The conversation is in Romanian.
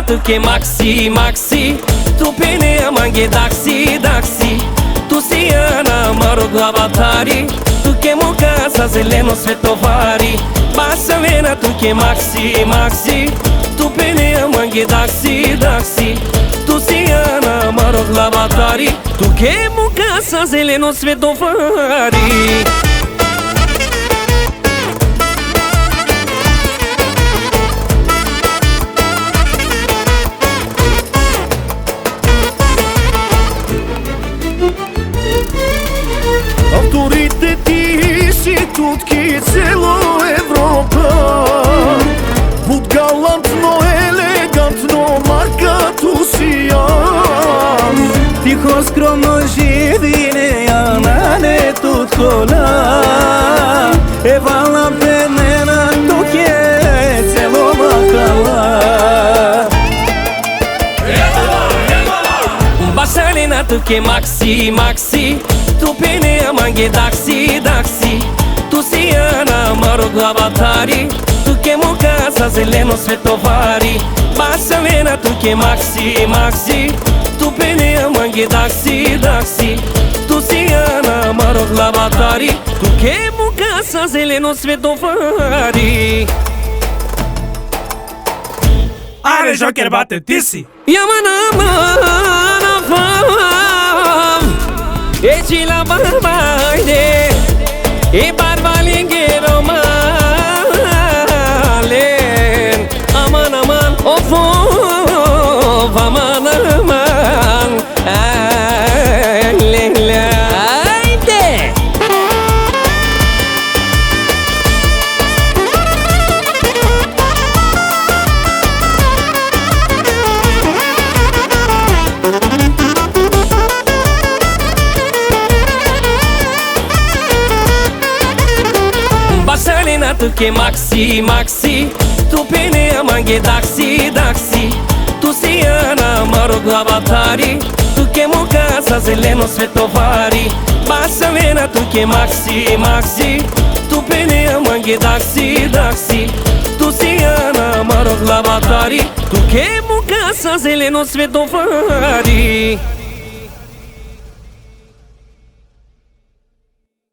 tu che maxi, maxi. Tu pene amange daxi, daxi. Tu siana marog avatari. Tu che mo casa zeleno svetovari. Bassa vena tu che maxi, maxi. Tu pene amange daxi, daxi. Tu siana marog avatari. Tu che mo casa zeleno svetovari. Авторитети си тутки цело Европа. Буд галантно, елегантно, марка Тусиян. Тихо, скромно живи, неяна, не тут кола. Евала пенена, тук е цело махала. Basalena tu che maxi, maxi. Tu pene amange daxi, daxi. Tu siana marog avatari. Tu che mo casa zeleno svetovari. Basalena tu che maxi, maxi. Tu pene amange daxi, daxi. Tu siana marog avatari. Tu che mo casa zeleno svetovari. Are Joker bate tisi. Yamana fam. Eci la barbaide. E barbalingero malen. Aman aman of aman aman. Lele. Haydi. Basalena tu che maxi, maxi. Tu pene amange daxi, daxi. Tu siana marog avatari. Tu che mo casa zeleno svetovari. Basalena tu che maxi, maxi. Tu pene amange daxi, daxi. Tu siana marog avatari. Tu che mo casa zeleno svetovari.